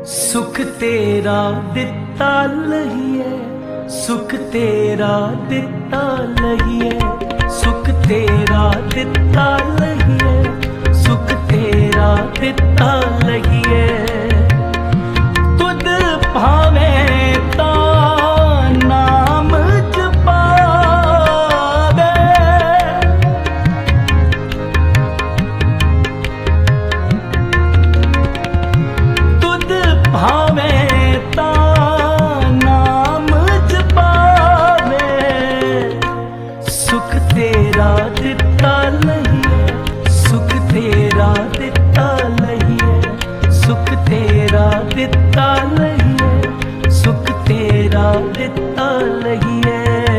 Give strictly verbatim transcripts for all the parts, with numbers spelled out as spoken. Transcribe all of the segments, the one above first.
सुख तेरा दिता लहिए, सुख तेरा दिता लहिए, सुख तेरा दिता लहिए, सुख तेरा दिता लहिए। तुद भावे ता नाम जपावे, तुद भावे ता नाम जपावे। सुख तेरा दिता लहिए, सुख तेरा दिता लहिए, सुख तेरा दिता लहिए, सुख तेरा दिता लहिए।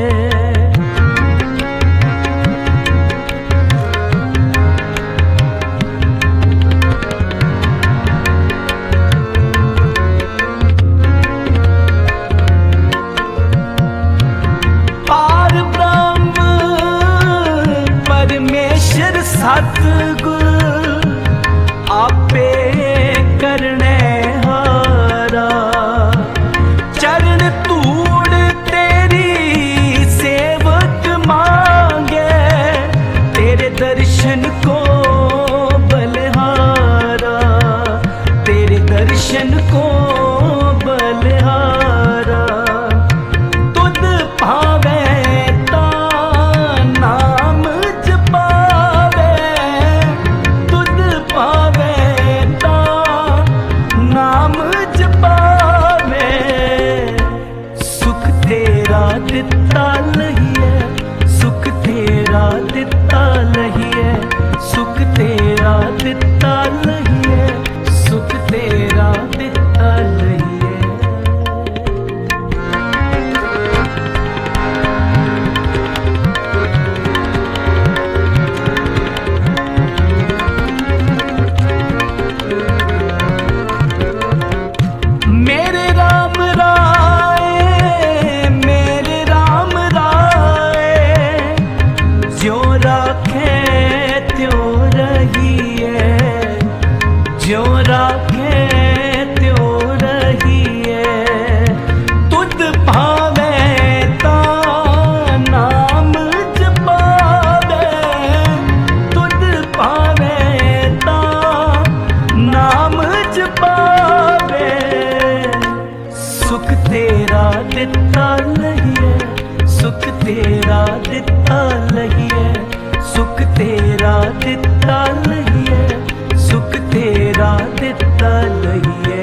सतगुर आपे करने हारा, चरण तूड़ तेरी सेवक मांगे, तेरे दर्शन को बलिहारा, तेरे दर्शन को बलिहारा। तुद भावे ता नाम जपावे, तुद भावे ता नाम जपावे। सुख तेरा दिता लहिए, सुख तेरा दिता लहिए, सुख तेरा दिता लहिए, सुख तेरा दिता लहिए। मेरे राम राय, मेरे राम राय, ज्यों राखे त्यों रहिए, ज्यों राखे त्यों रहिए। तुद भावे ता नाम जपावे, तुद भावे ता नाम जपावे। सुख तेरा दिता लहिए, सुख तेरा दिता लहिए, सुख तेरा दिता लहिए, सुख तेरा दिता लहिए।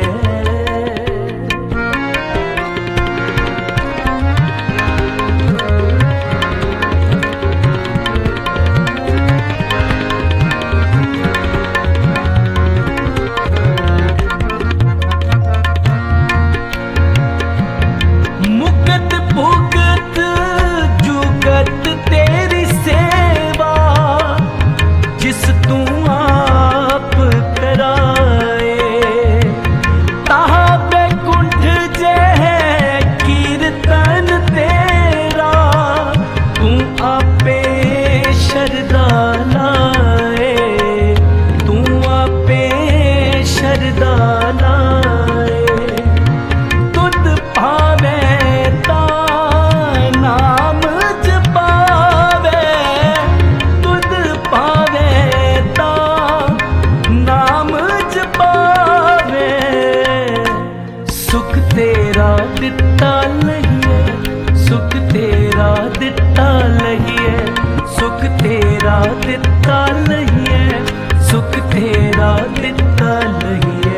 मुकत भुगत जुगत तेरी सेवा, जिस तू आप कराए। ताहा बैकुंठ जय कीर्तन तेरा, तू आपे शरदा लाए, तू आपे शरदा लाए। तुद भावे ता नाम जपावे, तुद भावे ता नाम जपावे। सुख तेरा दिता लहिए, सुख तेरा दिता लहिए, सुख तेरा दिता लहिए, सुख तेरा दिता लहिए।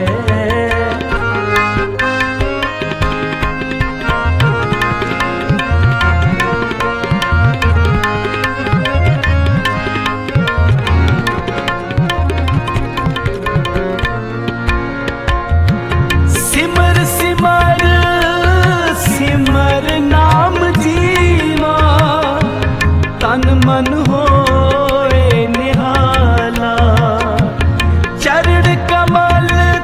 सिमर सिमर सिमर नाम जीवा, तन मन होए निहाला। चरण कमल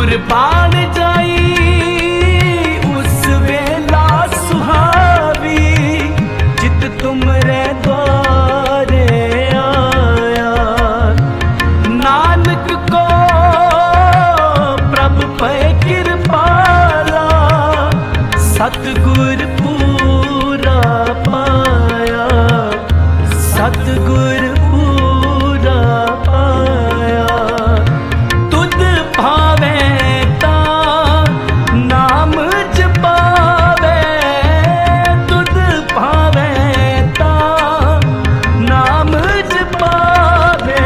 कुर्बान जाई उस वेला सुहावी, जित तुमरे द्वारे आया। नानक को प्रभु पे कृपाला, सतगुर पूरा पाया, सतगुर पूरा पाया। तुद भावे ता नाम जपावे, तुद भावे ता नाम जपावे।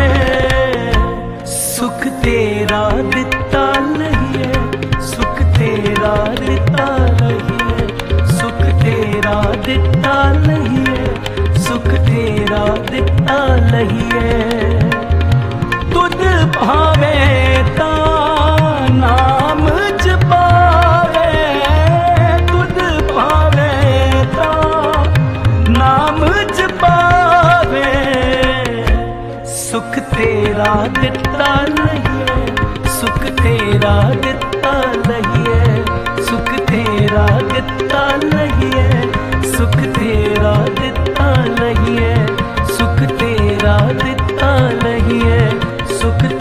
सुख तेरा दिता लहिए, सुख तेरा दिता लहिए, सुख तेरा दिता लहिए, सुख तेरा दिता लहिए। तुद भावे ता नाम जपावे, तुद भावे ता नाम जपावे। सुख तेरा दिता लहिए, सुख तेरा दिता लहिए, सुख तेरा दिता लहिए, सुख तेरा दिता लहिए, सुख तेरा दिता लहिए, सुख